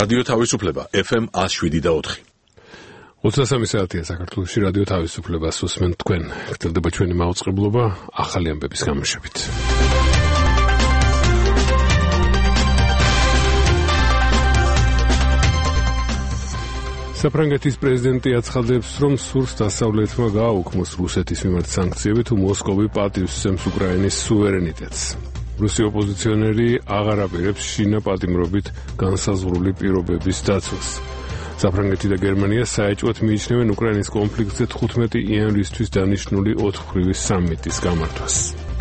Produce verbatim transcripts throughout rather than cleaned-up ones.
რადიო თავისუფლება ეფ ემ one oh seven point four. ოცდასამი საათია საქართველოში რადიო თავისუფლებას უსმენთ თქვენ. გრძელდება ჩვენი მაუწყებლობა ახალი ამბების გამოშვებით. საფრანგეთის პრეზიდენტი აცხადებს, რომ სურს დასავლეთმა გააუქმოს რუსეთის მიმართ სანქციები, თუ მოსკოვი პატივს სცემს უკრაინის სუვერენიტეტს. რუსი ოპოზიციონერი აღარ აპირებს შინა პატიმრობით განსაზღვრული პირობების დაცვას. საფრანგეთი და გერმანია საეჭვოდ მიიჩნევენ უკრაინის კონფლიქტზე თხუთმეტი იანვრისთვის დანიშნული ოთხმხრივი სამიტის გამართვას.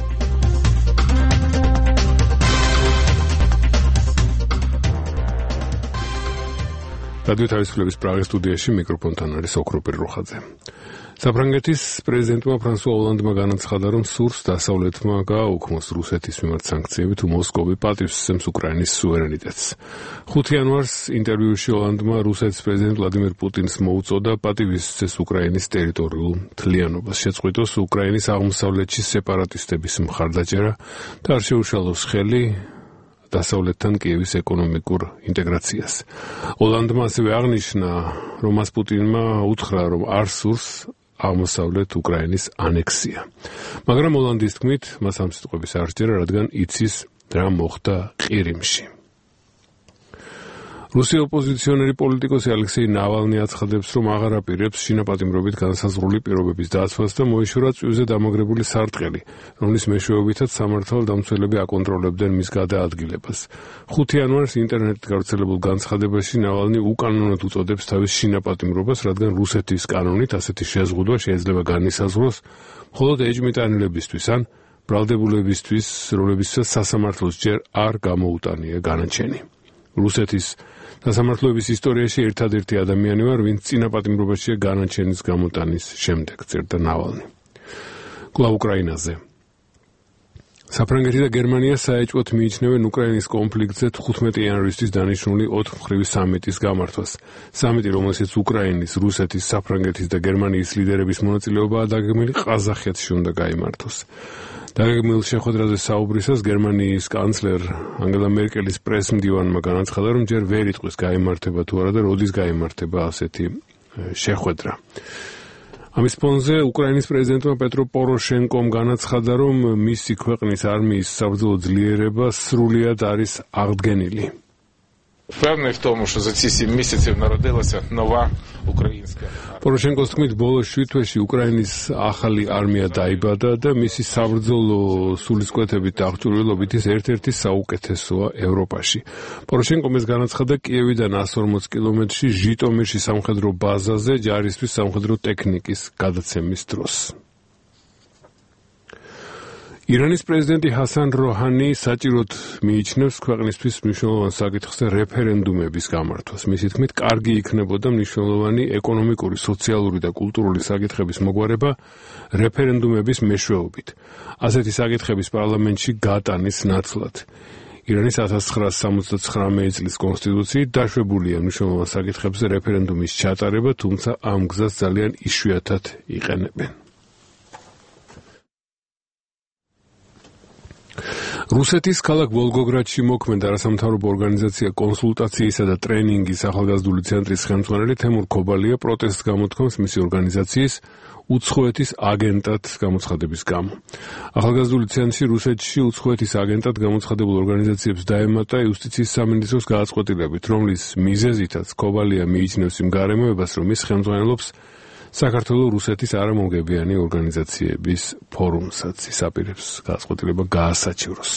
რადიო თავისუფლების პრაღის სტუდიაში მიკროფონთან არის ოქროპირ როხაძე. საფრანგეთის პრეზიდენტმა ფრანსუა ოლანდმა განაცხადა, რომ სურს დასავლეთმა გააუქმოს რუსეთის მიმართ სანქციები, თუ მოსკოვი პატივს სცემს უკრაინის სუვერენიტეტს. ხუთი იანვარს ინტერვიუში ოლანდმა რუსეთის პრეზიდენტ ვლადიმერ პუტინს მოუწოდა პატივის სცეს უკრაინის ტერიტორიულ მთლიანობას, შეწყვიტოს უკრაინის აღმოსავლეთში სეპარატისტების მხარდაჭერა და არ შეუშალოს ხელი დასავლეთთან კიევის ეკონომიკურ ინტეგრაციას. ოლანდმა ასევე აღნიშნა, რომ მას პუტინმა უთხრა, რომ არ სურს აღმოსავლეთ უკრაინის ანექსია. მაგრამ ოლანდის თქმით, მას ამ სიტყვების არ სჯერა, რადგან იცის რა მოხდა ყირიმში. რუსი ოპოზიციონერი პოლიტიკოსი ალექსეი ნავალნი აცხადებს, რომ აღარ აპირებს შინაპატიმრობით განსაზღვრული პირობების დაცვას და მოიშურა წვივზე დამაგრებული სარტყელი, რომლის მეშვეობითაც სამართალდამცველები აკონტროლებდნენ მის გადაადგილებას. ხუთი იანვარს ინტერნეტით გავრცელებულ განცხადებაში ნავალნი უკანონოდ უწოდებს თავის შინაპატიმრობას, რადგან რუსეთის კანონით ასეთი შეზღუდვა შეიძლება განისაზღვროს მხოლოდ ეჭვმიტანილებისთვის ან ბრალდებულებისთვის, რომლებიცაც სასამართლოს ჯერ არ გამოუტანია განაჩენი. რუსეთის სასამართლოების ისტორიაში ერთადერთი ადამიანი ვარ, ვინც წინაპატიმრობაშია განაჩენის გამოტანის შემდეგ, წერდა ნავალნი. კვლავ უკრაინაზე. საფრანგეთი და გერმანია საეჭვოდ მიიჩნევენ უკრაინის კონფლიქტზე თხუთმეტი იანვრისთვის დანიშნული ოთხმხრივი სამიტის გამართვას. სამიტი, რომელშიც უკრაინის, რუსეთის, საფრანგეთის და გერმანიის ლიდერების მონაწილეობაა დაგეგმილი, ყაზახეთში უნდა გაიმართოს. დაგეგმილ შეხვედრაზე საუბრისას გერმანიის კანცლერ ანგელა მერკელის პრესმდივანმა განაცხადა, რომ ჯერ ვერ იტყვის გაიმართება თუ არა და როდის გაიმართება ასეთი შეხვედრა. ამის ფონზე უკრაინის პრეზიდენტმა პეტრო პოროშენკომ განაცხადა, რომ მისი ქვეყნის არმიის საბრძოლო ძლიერება სრულიად არის აღდგენილი. Впевнений в тому, що за ці сім місяців народилася нова українська армія. Порошенкოს თქმით, ბოლო შვიდ თვეში უკრაინის ახალი არმია დაიბადა და მისი საბრძოლო სულისკვეთებით და აღჭურვილობით ის ერთ-ერთი საუკეთესოა ევროპაში. პოროშენკომ ეს განაცხადა კიევიდან εκατს ორმოც კილომეტრში ჟიტომირში სამხედრო ბაზაზე ჯარისთვის სამხედრო ტექნიკის გადაცემის დროს. ირანის პრეზიდენტი ჰასან როჰანი საჭიროდ მიიჩნევს ქვეყნისთვის მნიშვნელოვან საკითხზე რეფერენდუმების გამართვას. მისი თქმით, კარგი იქნებოდა მნიშვნელოვანი ეკონომიკური, სოციალური და კულტურული საკითხების მოგვარება რეფერენდუმების მეშვეობით. ასეთი საკითხების პარლამენტში გატანის ნაცვლად. ირანის ათას ცხრაას სამოცდათხრამეტი წლის კონსტიტუციით დაშვებულია მნიშვნელოვან საკითხებზე რეფერენდუმის ჩატარება, თუმცა ამ გზას ძალიან იშვიათად იყენებენ. რუსეთის ქალაქ ვოლგოგრადში მოქმედა არასამთავრობო ორგანიზაცია კონსულტაციისა და ტრენინგის ახალგაზრდული ცენტრის ხელმძღვანელი თემურ ქობალია პროტესტს გამოთქვამს მისი ორგანიზაციის უცხოეთის აგენტად გამოცხადების გამო. ახალგაზრდული ცენტრი რუსეთში უცხოეთის აგენტად გამოცხადებულ ორგანიზაციებს დაემატა იუსტიციის სამინისტროს გადაწყვეტილებით, რომლის მიზეზითაც ქობალია მიიჩნევს იმ გარემოებას, რომ ის ხელმძღვანელობს საქართველოს-რუსეთის არამომგებიანი ორგანიზაციების ფორუმსაც. ის აპირებს გადაწყვეტილება გაასაჩივროს.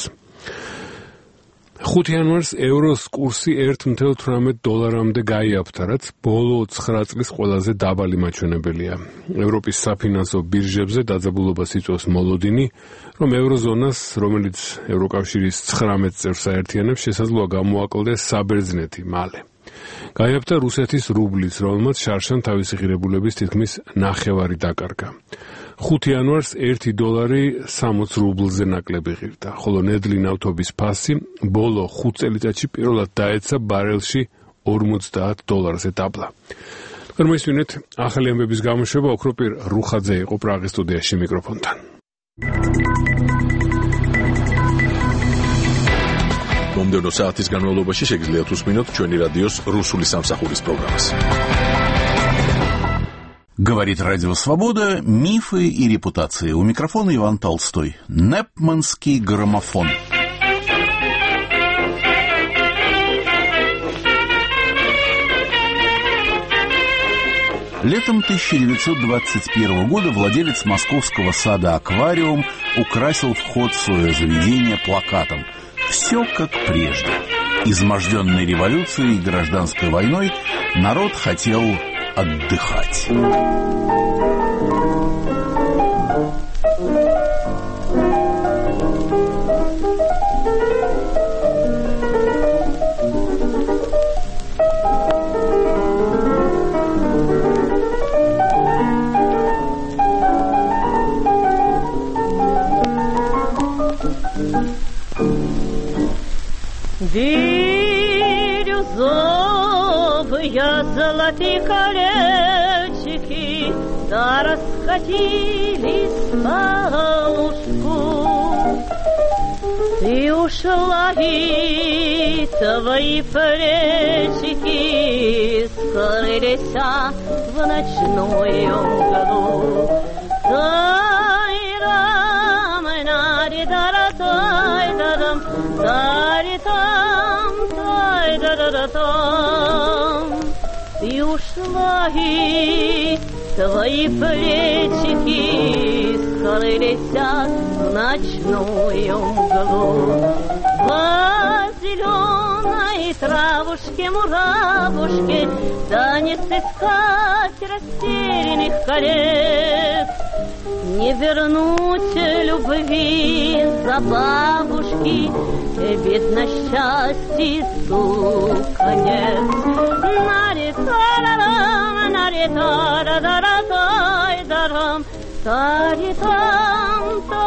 ხუთი იანვარს ევროს კურსი ერთ მთვარე თვრამეტ დოლარამდე გაიაფთა, რაც ბოლო ცხრა წლის ყველაზე დაბალი მაჩვენებელია. ევროპის საფინანსო ბირჟებზე დაძაბულობას იწვევს მოლოდინი, რომ ევროზონას, რომელიც ევროკავშირის ცხრამეტ წევრს აერთიანებს, შესაძლოა გამოაკლდეს საბერძნეთი მალე. გაიაფთა რუსეთის რუბლიც, რომელმაც შარშან თავისი ღირებულების თითქმის ნახევარი დაკარგა. ხუთი იანვარს ერთი დოლარი სამოც რუბლზე ნაკლები ღირდა, ხოლო ნედლი ნავთობის ფასი ბოლო ხუთ წელიწადში პირველად დაეცა ბარელში ორმოცდაათ დოლარზე დაბლა. წარმოისმინეთ ახალი ამბების გამოშვება, ოქროპირ რუხაძე იყო პრაღის სტუდიაში მიკროფონთან. მომდევნო საათის განმავლობაში შეგიძლიათ უსმინოთ ჩვენი რადიოს რუსული სამსახურის პროგრამას. Говорит Радио Свобода. Мифы и репутации. У микрофона Иван Толстой. Непманский граммофон. Летом тысяча девятьсот двадцать первого года владелец московского сада «Аквариум» украсил вход в свое заведение плакатом «Все как прежде». Изможденный революцией и гражданской войной народ хотел отдыхать. Бирюзовые золотые колечки, да расходились по лужку. Ты ушла, и твои плечики скрылись в ночную мглу. Тай-рам, нари-дара-тай-дарам, тари-там, тай-дара-там. Ты ушла, и твои плечики скрылись в ночную мглу. По зеленой травушке, муравушке, да не сыскать растерянных колец. Не вернуть любви за бабушки, бедно счастье конец. Нари-тарарам, нари-тара-дара-тай-дарам, тари-там,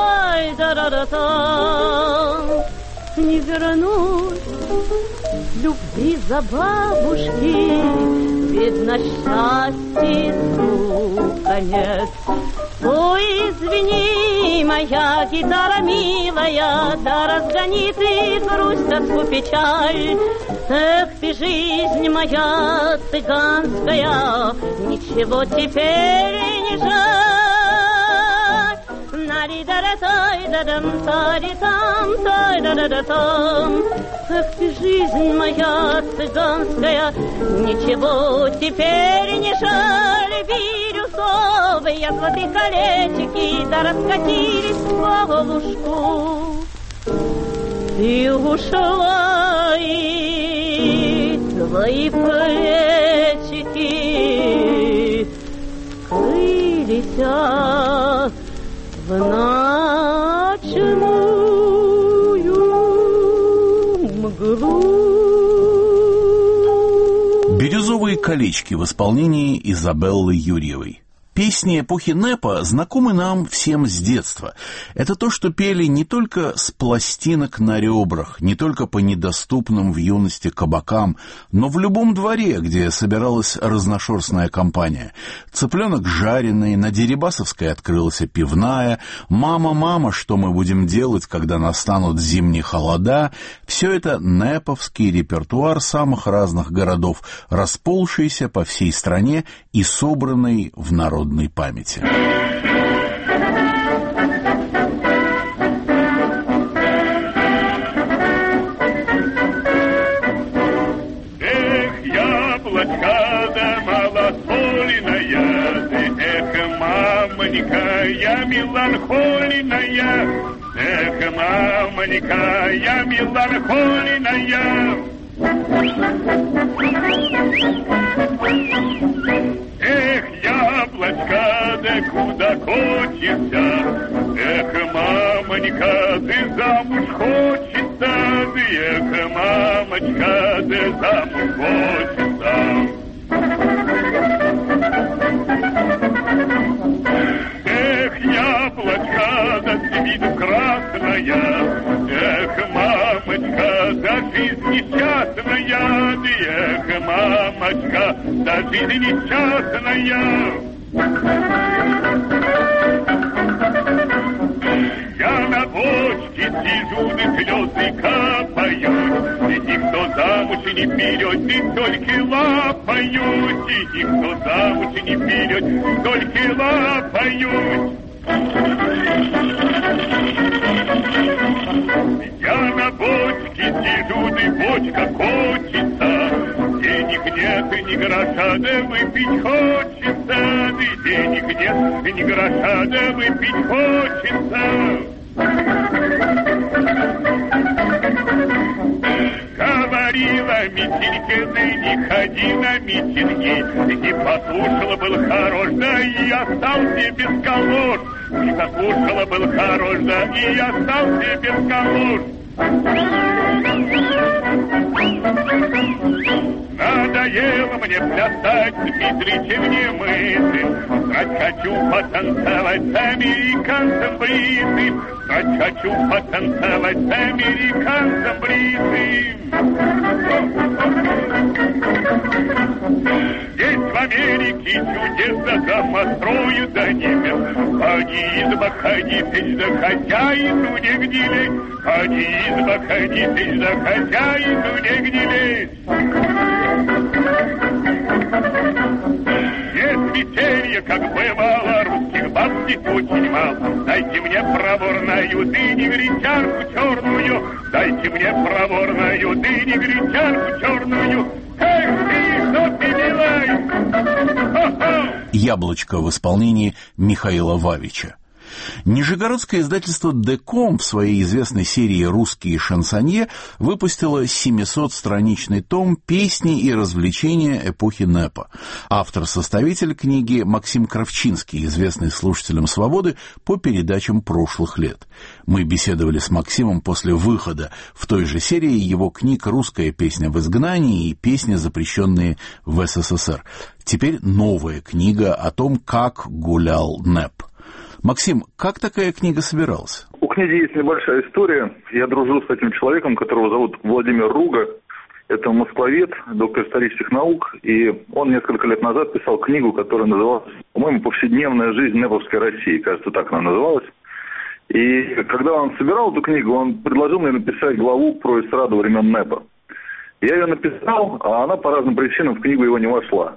тай-дара-там. Не вернуть любви за бабушки, бедно счастье конец. Ой, извини, моя гитара милая, да разгони ты грусть, тоску, печаль. Эх ты, жизнь моя цыганская, ничего теперь не жаль. Нари-дара-тай-дадам, тари-там, тай-дара-да-там. Эх ты, жизнь моя цыганская, ничего теперь не жаль. Бирюзовые золотые колечки, да раскатились по лужку. Ты ушла, и твои плечики скрылись в ночную мглу. «Бирюзовые колечки» в исполнении Изабеллы Юрьевой. Песни эпохи НЭПа знакомы нам всем с детства. Это то, что пели не только с пластинок на ребрах, не только по недоступным в юности кабакам, но в любом дворе, где собиралась разношерстная компания. «Цыпленок жареный», на Дерибасовской открылась пивная, «Мама, мама, что мы будем делать, когда настанут зимние холода?» Все это нэповский репертуар самых разных городов, расползшийся по всей стране и собранный в народной памяти. Эх, яблочко да малосоленая, эх, мамонька, я меланхолиная, эх, мамонька, я меланхолиная. Эх, яблочко, да куда хочется, эх, мамонька, ты замуж хочется, эх, мамочка, ты замуж хочется. Эх, яблочко, да с виду красная, эх, мамочка, да жизнь несчастная, эх, мамочка, да жизнь несчастная. Я на бочке сижу, да слезы капают, замуж не берет, и только лапают, и никто замуж не берет, только лапают. Я на бочке сижу, и бочка кончится, денег нет, и ни гроша, да выпить хочется, и денег нет, и ни гроша, да выпить хочется. Говорила Митенька, не ходи на митинги, не послушала, был хорош, да и остался без колош. Не послушала, был хорош, да и остался без колош. Надоело мне плясать, Дмитрич, мне мысль. Срать хочу потанцевать с американцем бритым. Срать хочу потанцевать с американцем бритым. Здесь в Америке чудеса домостроят до небес. Ходи, изба, ходи, печь, да хозяину негде лезть. Ходи, изба, ходи, печь, да хозяину негде лезть. Есть веселье, как бывало, русских баб здесь очень мало. Дайте мне проворную дыню-гречанку черную, дайте мне проворную дыню-гречанку черную. Эх ты, что ты милай! «Яблочко» в исполнении Михаила Вавича. Нижегородское издательство «Деком» в своей известной серии «Русские шансонье» выпустило семисотстраничный том «Песни и развлечения эпохи НЭПа». Автор-составитель книги Максим Кравчинский, известный слушателям «Свободы» по передачам прошлых лет. Мы беседовали с Максимом после выхода в той же серии его книг «Русская песня в изгнании» и «Песни, запрещенные в СССР». Теперь новая книга о том, как гулял НЭП. Максим, как такая книга собиралась? У книги есть небольшая история. Я дружил с этим человеком, которого зовут Владимир Руга. Это москвовед, доктор исторических наук. И он несколько лет назад писал книгу, которая называлась, по-моему, «Повседневная жизнь нэповской России». Кажется, так она называлась. И когда он собирал эту книгу, он предложил мне написать главу про эстраду времен НЭПа. Я ее написал, а она по разным причинам в книгу его не вошла.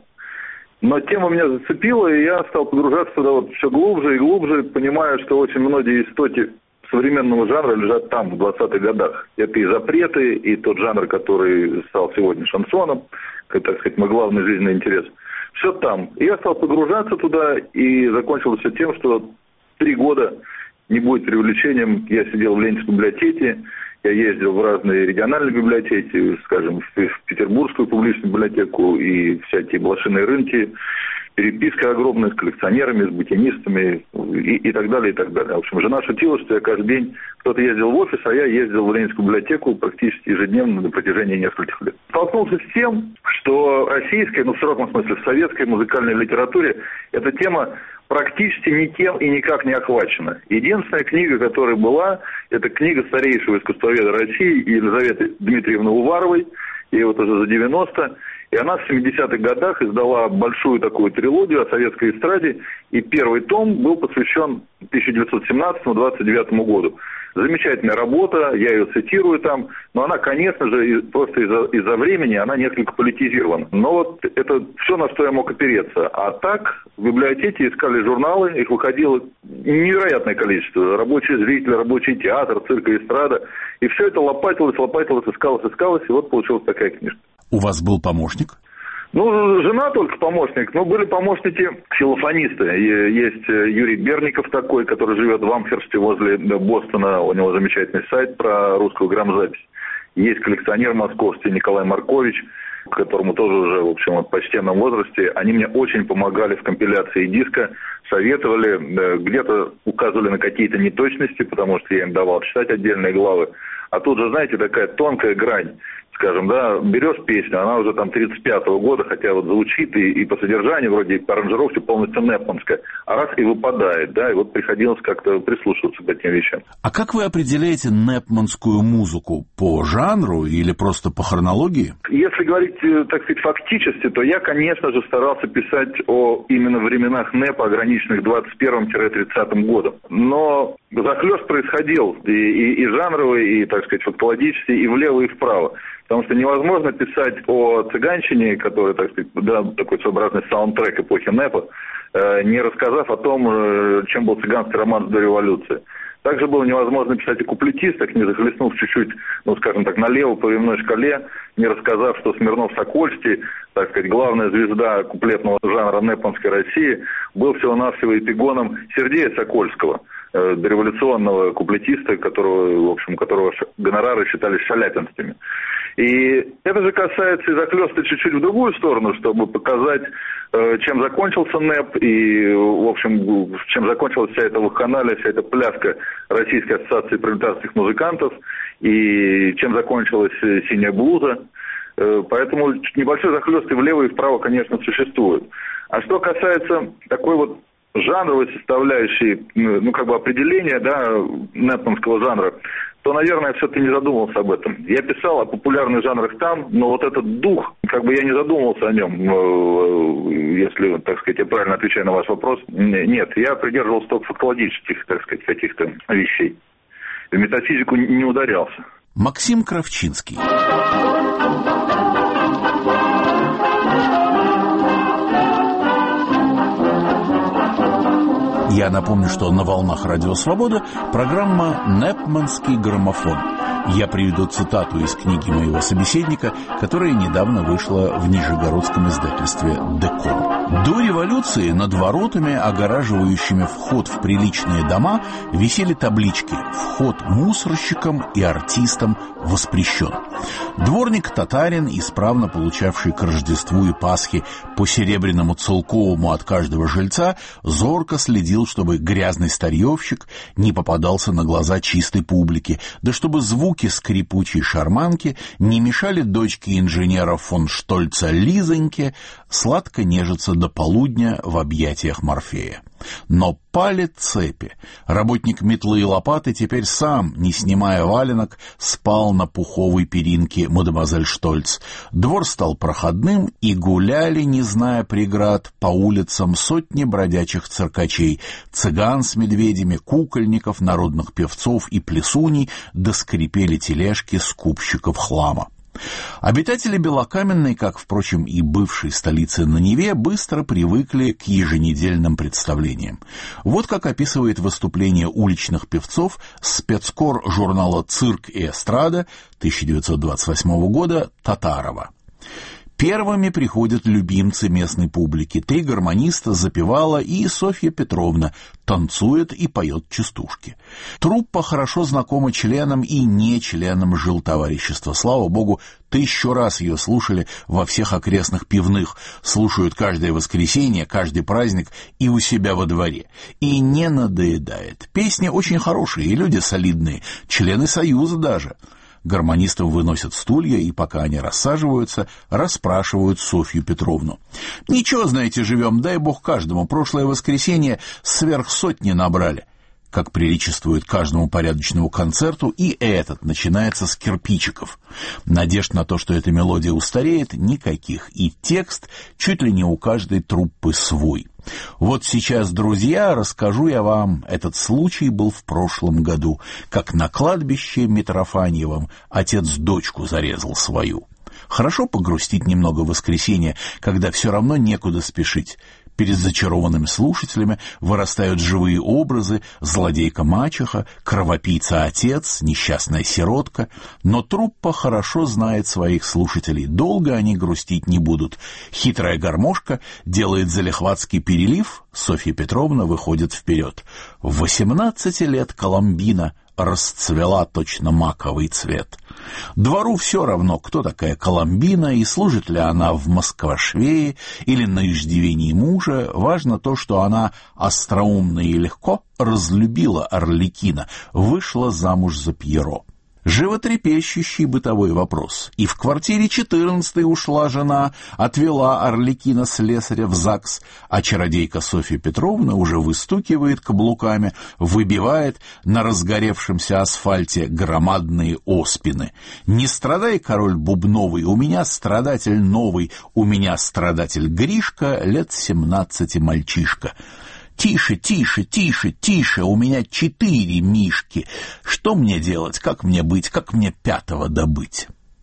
Но тема меня зацепила, и я стал погружаться туда вот все глубже и глубже, понимая, что очень многие истоки современного жанра лежат там, в двадцатых годах. Это и запреты, и тот жанр, который стал сегодня шансоном, как, так сказать, мой главный жизненный интерес. Все там. И я стал погружаться туда, и закончилось все тем, что три года, не будет преувеличением, я сидел в Ленинской библиотеке, я ездил в разные региональные библиотеки, скажем, в Петербургскую публичную библиотеку и всякие блошиные рынки, переписка огромная с коллекционерами, с букинистами и, и так далее, и так далее. В общем, жена шутила, что я каждый день, кто-то ездил в офис, а я ездил в Ленинскую библиотеку практически ежедневно на протяжении нескольких лет. Столкнулся с тем, что российская, ну в широком смысле, в советской музыкальной литературе эта тема практически никем и никак не охвачена. Единственная книга, которая была, это книга старейшего искусствоведа России Елизаветы Дмитриевны Уваровой, ей вот уже за девяносто, и она в семидесятых годах издала большую такую трилогию о советской эстраде, и первый том был посвящен тысяча девятьсот семнадцатому — двадцать девятому году. Замечательная работа, я ее цитирую там, но она, конечно же, просто из-за, из-за времени она несколько политизирована. Но вот это все, на что я мог опереться. А так, в библиотеке искали журналы, их выходило невероятное количество. Рабочий зритель, рабочий театр, цирк и эстрада. И все это лопатилось, лопатилось, искалось, искалось, и вот получилась такая книжка. У вас был помощник? Ну, жена только помощник, но были помощники ксилофонисты. Есть Юрий Берников такой, который живет в Амхерсте возле Бостона, у него замечательный сайт про русскую грамзапись. Есть коллекционер московский Николай Маркович, которому тоже уже, в общем, в почтенном возрасте. Они мне очень помогали в компиляции диска, советовали, где-то указывали на какие-то неточности, потому что я им давал читать отдельные главы. А тут же, знаете, такая тонкая грань. Скажем, да, берешь песню, она уже там тридцать пятого года, хотя вот звучит и, и по содержанию, вроде и по аранжировке полностью нэпманская, а раз и выпадает, да, и вот приходилось как-то прислушиваться к этим вещам. А как вы определяете нэпманскую музыку? По жанру или просто по хронологии? Если говорить, так сказать, фактически, то я, конечно же, старался писать о именно временах нэпа, ограниченных двадцать первым — тридцатым годом. Но захлёст происходил и, и, и жанровый, и, так сказать, фактологический, и влево, и вправо. Потому что невозможно писать о цыганщине, который, так сказать, да, такой своеобразный саундтрек эпохи НЭПа, не рассказав о том, чем был цыганский роман до революции. Также было невозможно писать о куплетистах, не захлестнув чуть-чуть, ну, скажем так, налево по временной шкале, не рассказав, что Смирнов-Сокольский, так сказать, главная звезда куплетного жанра непманской России, был всего-навсего эпигоном Сергея Сокольского, э, дореволюционного куплетиста, которого, в общем, которого гонорары считались шаляпинскими. И это же касается и захлёста чуть-чуть в другую сторону, чтобы показать, э, чем закончился НЭП и, в общем, чем закончилась вся эта вакханалия, вся эта пляска Российской ассоциации пролетарских музыкантов и чем закончилась синяя блуза. Э, поэтому небольшой захлёст и влево, и вправо, конечно, существует. А что касается такой вот жанровой составляющей, ну, как бы определения, да, непманского жанра, то, наверное, я все-таки не задумывался об этом. Я писал о популярных жанрах там, но вот этот дух, как бы я не задумывался о нем, если, так сказать, я правильно отвечаю на ваш вопрос. Нет, я придерживался только фактологических, так сказать, каких-то вещей. В метафизику не ударялся. Максим Кравчинский. Я напомню, что на волнах Радио Свобода программа «Непманский граммофон». Я приведу цитату из книги моего собеседника, которая недавно вышла в нижегородском издательстве «Деком». До революции над воротами, огораживающими вход в приличные дома, висели таблички «Вход мусорщикам и артистам воспрещен». Дворник-татарин, исправно получавший к Рождеству и Пасхе по серебряному целковому от каждого жильца, зорко следил, чтобы грязный старьевщик не попадался на глаза чистой публики, да чтобы звуки скрипучей шарманки не мешали дочке инженера фон Штольца Лизоньке сладко нежиться до полудня в объятиях Морфея. Но пали цепи. Работник метлы и лопаты теперь сам, не снимая валенок, спал на пуховой перинке мадемуазель Штольц. Двор стал проходным, и гуляли, не зная преград, по улицам сотни бродячих циркачей, цыган с медведями, кукольников, народных певцов и плесуней, да скрипели тележки скупщиков хлама. Обитатели Белокаменной, как, впрочем, и бывшей столицы на Неве, быстро привыкли к еженедельным представлениям. Вот как описывает выступление уличных певцов спецкор журнала «Цирк и эстрада» тысяча девятьсот двадцать восьмого года Татарова. Первыми приходят любимцы местной публики. Три гармониста запевала, и Софья Петровна танцует и поет частушки. Труппа хорошо знакома членам и не членам жилтоварищества. Слава богу, тысячу раз ее слушали во всех окрестных пивных, слушают каждое воскресенье, каждый праздник и у себя во дворе. И не надоедает. Песни очень хорошие, и люди солидные, члены Союза даже. Гармонистам выносят стулья, и пока они рассаживаются, расспрашивают Софью Петровну. «Ничего, знаете, живем, дай бог каждому. Прошлое воскресенье сверх сотни набрали». Как приличествует каждому порядочному концерту, и этот начинается с кирпичиков. Надежд на то, что эта мелодия устареет, никаких, и текст чуть ли не у каждой труппы свой. Вот сейчас, друзья, расскажу я вам, этот случай был в прошлом году, как на кладбище Митрофаньевом отец дочку зарезал свою. Хорошо погрустить немного в воскресенье, когда все равно некуда спешить. Перед зачарованными слушателями вырастают живые образы: злодейка-мачеха, кровопийца-отец, несчастная сиротка. Но труппа хорошо знает своих слушателей, долго они грустить не будут. Хитрая гармошка делает залихватский перелив, Софья Петровна выходит вперед. В восемнадцати лет Коломбина расцвела точно маковый цвет. Двору все равно, кто такая Коломбина и служит ли она в Москва-швее или на иждивении мужа. Важно то, что она остроумно и легко разлюбила Арлекина, вышла замуж за Пьеро. Животрепещущий бытовой вопрос. И в квартире четырнадцатой ушла жена, отвела Арлекина слесаря в ЗАГС, а чародейка Софья Петровна уже выстукивает каблуками, выбивает на разгоревшемся асфальте громадные оспины. «Не страдай, король бубновый, у меня страдатель новый, у меня страдатель Гришка, лет семнадцати мальчишка». «Тише, тише, тише, тише, у меня четыре мишки. Что мне делать, как мне быть, как мне пятого добыть?»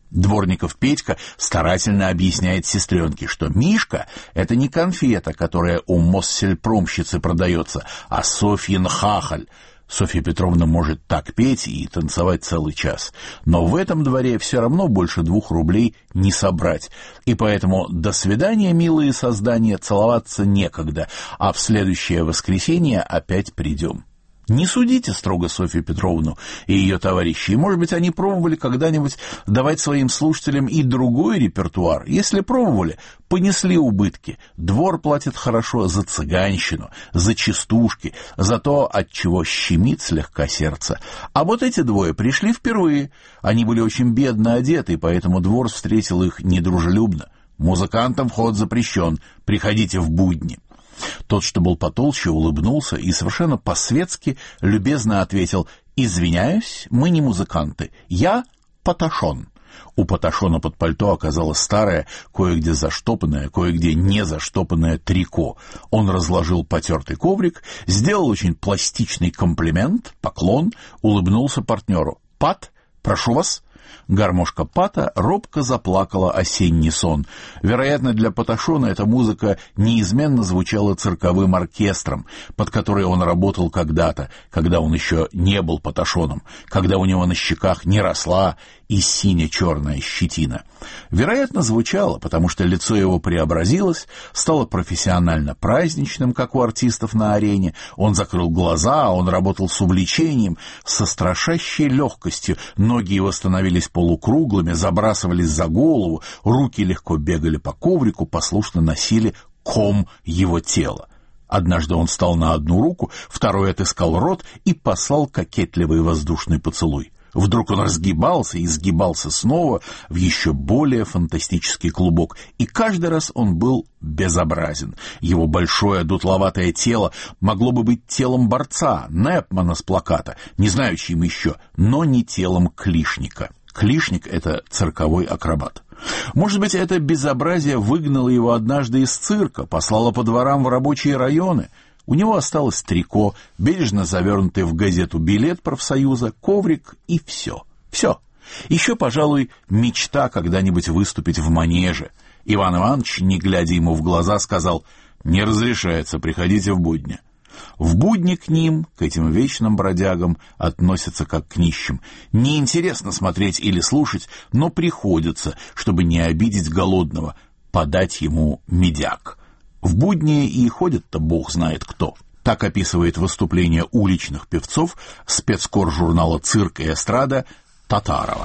Дворников Петька старательно объясняет сестренке, что Мишка — это не конфета, которая у моссельпромщицы продается, а Софьин хахаль. Софья Петровна может так петь и танцевать целый час, но в этом дворе все равно больше двух рублей не собрать, и поэтому до свидания, милые создания, целоваться некогда, а в следующее воскресенье опять придем. Не судите строго Софью Петровну и ее товарищей. Может быть, они пробовали когда-нибудь давать своим слушателям и другой репертуар. Если пробовали, понесли убытки. Двор платит хорошо за цыганщину, за частушки, за то, от чего щемит слегка сердце. А вот эти двое пришли впервые. Они были очень бедно одеты, поэтому двор встретил их недружелюбно. Музыкантам вход запрещен, приходите в будни. Тот, что был потолще, улыбнулся и совершенно по-светски любезно ответил: «Извиняюсь, мы не музыканты, я Паташон». У Паташона под пальто оказалось старое, кое-где заштопанное, кое-где не заштопанное трико. Он разложил потертый коврик, сделал очень пластичный комплимент, поклон, улыбнулся партнеру. «Пат, прошу вас». Гармошка Пата робко заплакала осенний сон. Вероятно, для Паташона эта музыка неизменно звучала цирковым оркестром, под который он работал когда-то, когда он еще не был Паташоном, когда у него на щеках не росла и сине-черная щетина. Вероятно, звучало, потому что лицо его преобразилось, стало профессионально праздничным, как у артистов на арене. Он закрыл глаза, он работал с увлечением, со страшащей легкостью. Ноги его становились полукруглыми, забрасывались за голову, руки легко бегали по коврику, послушно носили ком его тела. Однажды он встал на одну руку, второй отыскал рот и послал кокетливый воздушный поцелуй. Вдруг он разгибался и сгибался снова в еще более фантастический клубок, и каждый раз он был безобразен. Его большое дутловатое тело могло бы быть телом борца, Непмана с плаката, не знаю, чьим еще, но не телом клишника. Клишник — это цирковой акробат. Может быть, это безобразие выгнало его однажды из цирка, послало по дворам в рабочие районы. У него осталось трико, бережно завернутый в газету билет профсоюза, коврик и все. Все. Еще, пожалуй, мечта когда-нибудь выступить в манеже. Иван Иванович, не глядя ему в глаза, сказал: «Не разрешается, приходите в будни». В будни к ним, к этим вечным бродягам, относятся как к нищим. Неинтересно смотреть или слушать, но приходится, чтобы не обидеть голодного, подать ему медяк. В будни и ходят-то бог знает кто. Так описывает выступление уличных певцов спецкор журнала «Цирк и эстрада» Татарова.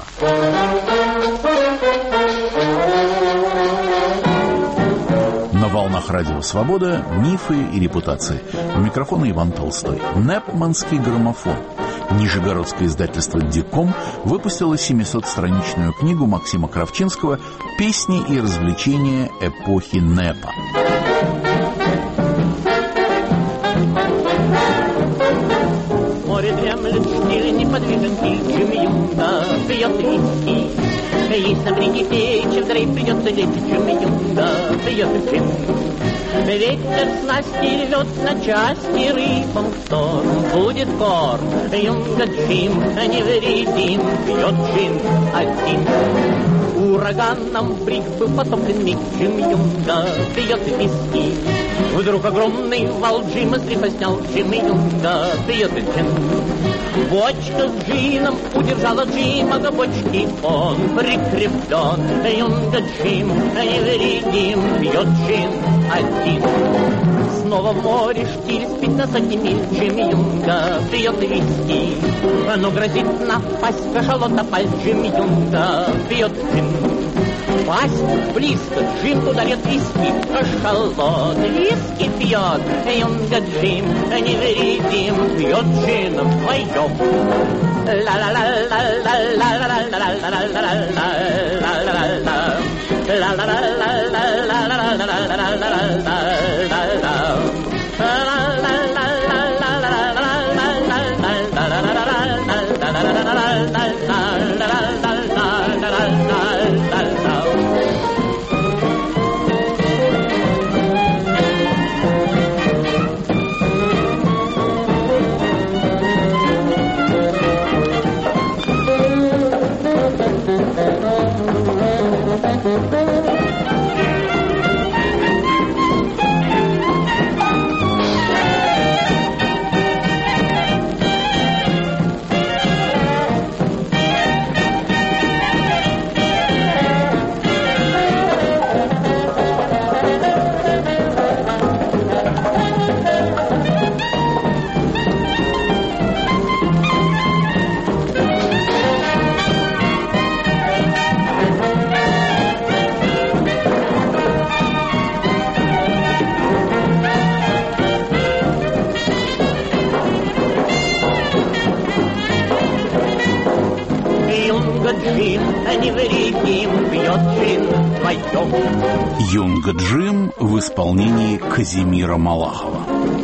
На волнах радио «Свобода» мифы и репутации. У микрофона Иван Толстой. Непманский граммофон. Нижегородское издательство «Диком» выпустило семисотстраничную книгу Максима Кравчинского «Песни и развлечения эпохи Непа». Море дремлет, штиль неподвижен, киль, юнга, пьет виски. Есть на бриге печи, в дрейф придется лечь, юнга, пьет чин. Ветер снасти рвет на части, рыбам в шторм будет корм. Юнга Джим невредим, пьет чин один. Ураганом бриг был потоплен миг, Джим Юнга пьет виски. Вдруг огромный вал Джима с дрейфа снял, Джим Юнга пьет чин. Бочка с джином удержала Джима до бочки, он прикреплен. Юнга Джим невредим, пьет чин один. Снова в море штиль спит на сотни миль, Джим Юнга пьет виски. Но грозит напасть кашалота паль, Джим Юнга пьет джин. Пасть близко, Джим туда лет виски, кашалот виски пьет. Юнга Джим невредим, пьет джин вдвоем. Юнга Джим, невредим, пьет джин свое. Юнга Джим в исполнении Казимира Малахова.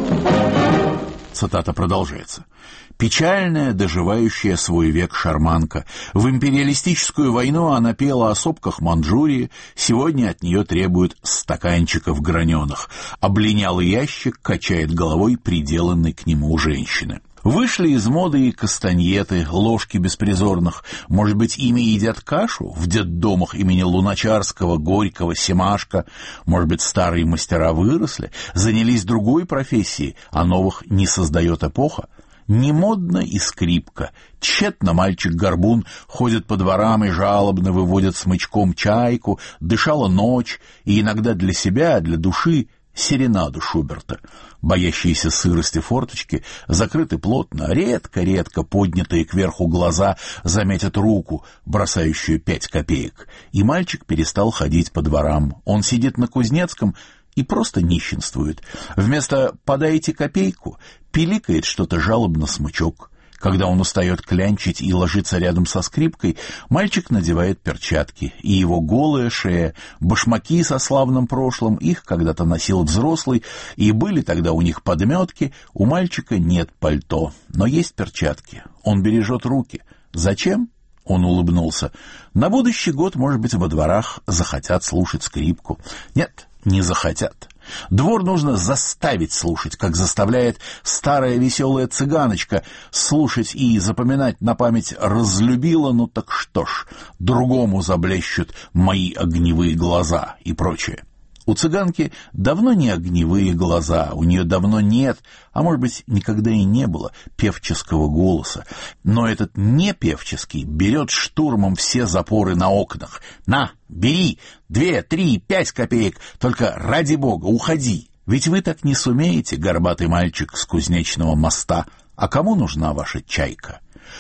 Цитата продолжается. Печальная, доживающая свой век шарманка. В империалистическую войну она пела о сопках Манчжурии, сегодня от нее требуют стаканчиков граненых. Облинялый ящик качает головой приделанной к нему женщины. Вышли из моды и кастаньеты, ложки беспризорных. Может быть, ими едят кашу в детдомах имени Луначарского, Горького, Семашко? Может быть, старые мастера выросли, занялись другой профессией, а новых не создает эпоха? Не модно и скрипка. Тщетно мальчик-горбун ходит по дворам и жалобно выводит смычком чайку, дышала ночь, и иногда для себя, для души, серенаду Шуберта. Боящиеся сырости форточки закрыты плотно, редко-редко поднятые кверху глаза заметят руку, бросающую пять копеек. И мальчик перестал ходить по дворам. Он сидит на Кузнецком и просто нищенствует. Вместо «подайте копейку» пиликает что-то жалобно смычок. Когда он устает клянчить и ложится рядом со скрипкой, мальчик надевает перчатки, и его голая шея, башмаки со славным прошлым, их когда-то носил взрослый, и были тогда у них подметки, у мальчика нет пальто, но есть перчатки. Он бережет руки. Зачем? Он улыбнулся. На будущий год, может быть, во дворах захотят слушать скрипку. Нет, не захотят. Двор нужно заставить слушать, как заставляет старая веселая цыганочка слушать и запоминать на память «разлюбила, ну так что ж, другому заблещут мои огневые глаза» и прочее. У цыганки давно не огневые глаза, у нее давно нет, а может быть, никогда и не было певческого голоса. Но этот непевческий берет штурмом все запоры на окнах. «На, бери, две, три, пять копеек, только ради бога уходи. Ведь вы так не сумеете, горбатый мальчик с Кузнечного моста. А кому нужна ваша чайка?»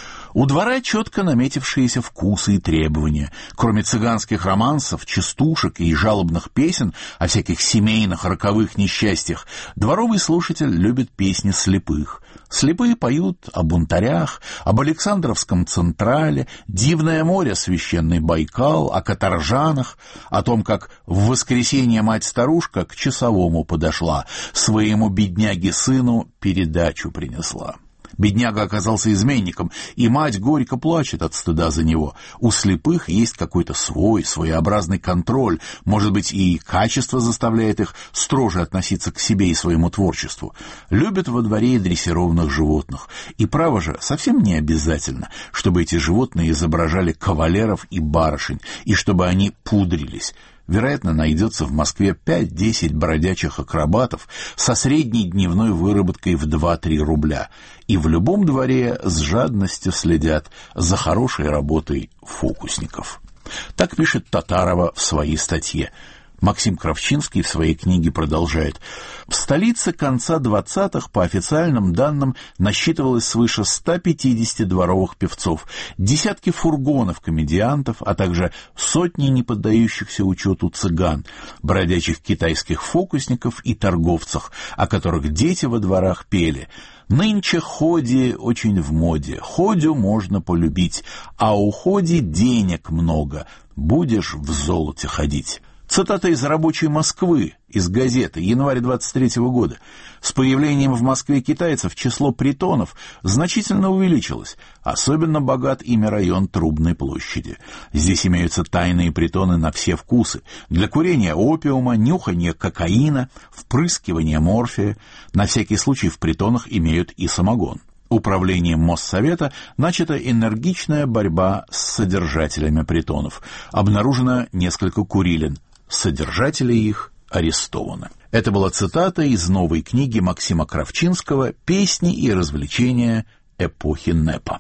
У двора четко наметившиеся вкусы и требования. Кроме цыганских романсов, частушек и жалобных песен о всяких семейных роковых несчастьях, дворовый слушатель любит песни слепых. Слепые поют о бунтарях, об Александровском Централе, Дивное море, священный Байкал, о каторжанах, о том, как в воскресенье мать-старушка к часовому подошла, своему бедняге-сыну передачу принесла. Бедняга оказался изменником, и мать горько плачет от стыда за него. У слепых есть какой-то свой, своеобразный контроль, может быть, и качество заставляет их строже относиться к себе и своему творчеству. Любят во дворе и дрессированных животных. И право же, совсем не обязательно, чтобы эти животные изображали кавалеров и барышень, и чтобы они пудрились. Вероятно, найдется в Москве пять-десять бродячих акробатов со средней дневной выработкой в два-три рубля, и в любом дворе с жадностью следят за хорошей работой фокусников. Так пишет Татарова в своей статье. Максим Кравчинский в своей книге продолжает. В столице конца двадцатых, по официальным данным, насчитывалось свыше ста пятидесяти дворовых певцов, десятки фургонов комедиантов, а также сотни неподдающихся учету цыган, бродячих китайских фокусников и торговцев, о которых дети во дворах пели. Нынче ходи очень в моде, ходю можно полюбить, а у ходи денег много, будешь в золоте ходить. Цитата из «Рабочей Москвы», из газеты, январь двадцать третьего года. С появлением в Москве китайцев число притонов значительно увеличилось. Особенно богат ими район Трубной площади. Здесь имеются тайные притоны на все вкусы. Для курения опиума, нюхания кокаина, впрыскивания морфия. На всякий случай в притонах имеют и самогон. Управлением Моссовета начата энергичная борьба с содержателями притонов. Обнаружено несколько курилин. Содержатели их арестованы. Это была цитата из новой книги Максима Кравчинского «Песни и развлечения эпохи НЭПа».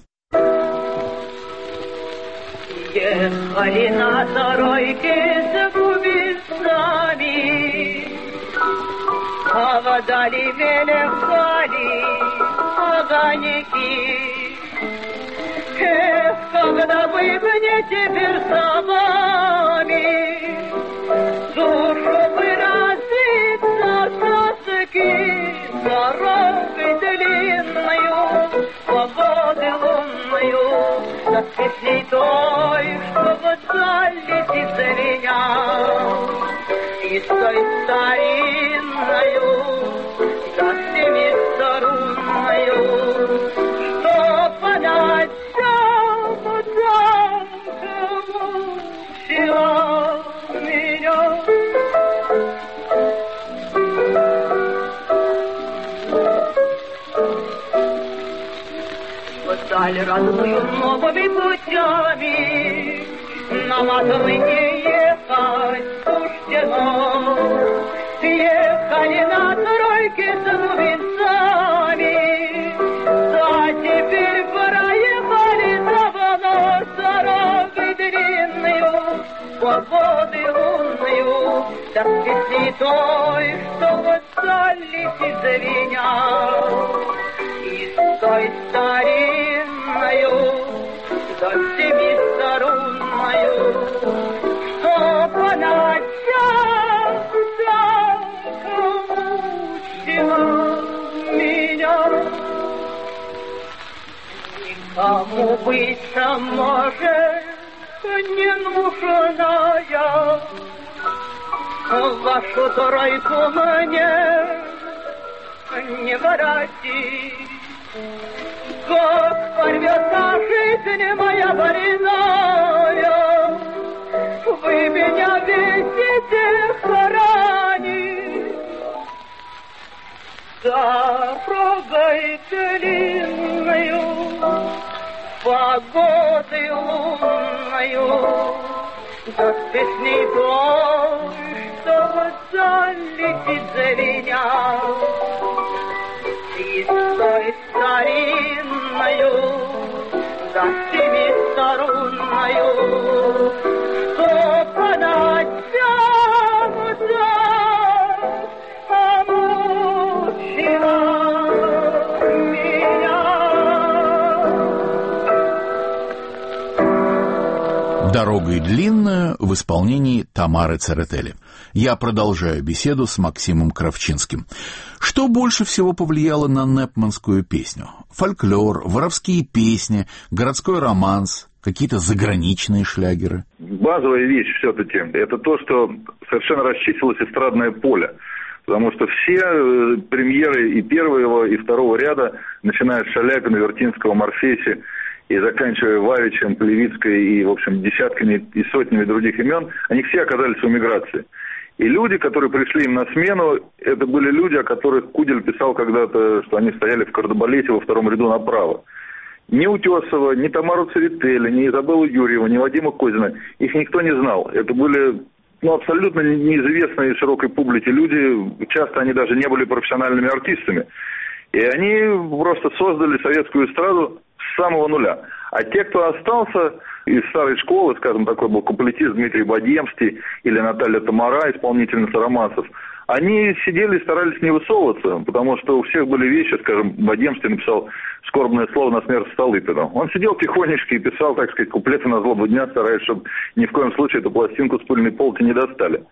Ехали на тройке с губицами, а водали мелехали огоньки. Эх, когда вы мне теперь за вами душу выразить на красоки, дорогой длинною, свободы лунною, над песней той той, что вот залетит за меня, и с той старинною, да семисторунною, что понять сам, сам, мучила меня. Даль родную новыми путями нам отныне ехать суждено. Ехали на тройке с новинцами, да теперь проехали давно дорогой длинную, свободы лунную, да с песней той, что вот залетит за меня. И с той старинною, да семисторунною, что поначалу так мучила меня. Никому быть может не нужная, вашу тройку мне не воротить. Как порвется жизнь моя больная, вы меня везите хоронить. Дорогой длинною, погодой лунною, да с песней той, что залетит за меня. И с той старинною, да семисторунною, что поначалу так мучила меня. «Дорога и длинная» в исполнении Тамары Церетели. Я продолжаю беседу с Максимом Кравчинским. Что больше всего повлияло на непманскую песню? Фольклор, воровские песни, городской романс, какие-то заграничные шлягеры? Базовая вещь все-таки – это то, что совершенно расчистилось эстрадное поле. Потому что все премьеры и первого, и второго ряда, начиная с Шаляпина, Вертинского, Морфеси, и заканчивая Вавичем, Плевицкой и, в общем, десятками и сотнями других имен, они все оказались в эмиграции. И люди, которые пришли им на смену, это были люди, о которых Кудель писал когда-то, что они стояли в кардебалете во втором ряду направо. Ни Утесова, ни Тамару Церетели, ни Изабеллу Юрьеву, ни Вадима Козина, их никто не знал. Это были ну, абсолютно неизвестные широкой публике люди, часто они даже не были профессиональными артистами. И они просто создали советскую эстраду с самого нуля. А те, кто остался из старой школы, скажем, такой был куплетист Дмитрий Бадьемский или Наталья Тамара, исполнительница романсов, они сидели и старались не высовываться, потому что у всех были вещи, скажем, Бадьемский написал «Скорбное слово на смерть Столыпина». Он сидел тихонечко и писал, так сказать, куплеты на злобу дня, стараясь, чтобы ни в коем случае эту пластинку с пыльной полки не достали.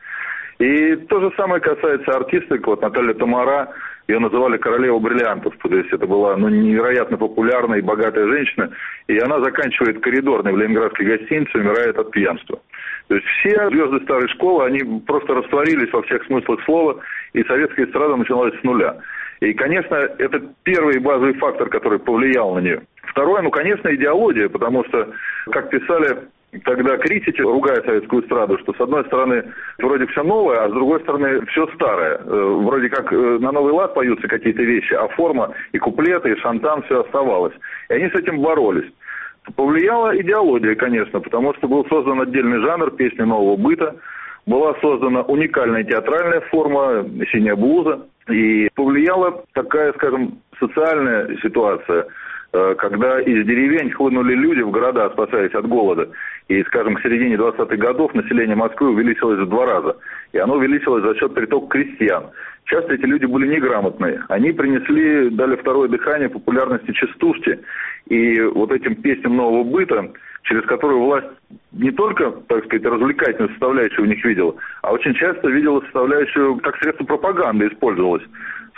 И то же самое касается артисток. Вот Наталья Тамара, ее называли королева бриллиантов, то есть это была ну, невероятно популярная и богатая женщина, и она заканчивает коридорной в ленинградской гостинице, умирает от пьянства. То есть все звезды старой школы, они просто растворились во всех смыслах слова, и советская эстрада начиналась с нуля. И, конечно, это первый базовый фактор, который повлиял на нее. Второе, ну, конечно, идеология, потому что, как писали тогда критики, ругая советскую эстраду, что с одной стороны вроде все новое, а с другой стороны все старое. Вроде как на новый лад поются какие-то вещи, а форма и куплеты, и шантан все оставалось. И они с этим боролись. Повлияла идеология, конечно, потому что был создан отдельный жанр песни нового быта, была создана уникальная театральная форма, синяя блуза, и повлияла такая, скажем, социальная ситуация, когда из деревень хлынули люди в города, спасаясь от голода. И, скажем, к середине двадцатых годов население Москвы увеличилось в два раза. И оно увеличилось за счет притока крестьян. Часто эти люди были неграмотные. Они принесли, дали второе дыхание популярности частушки. И вот этим песням нового быта, через которую власть не только, так сказать, развлекательную составляющую у них видела, а очень часто видела составляющую, как средство пропаганды использовалась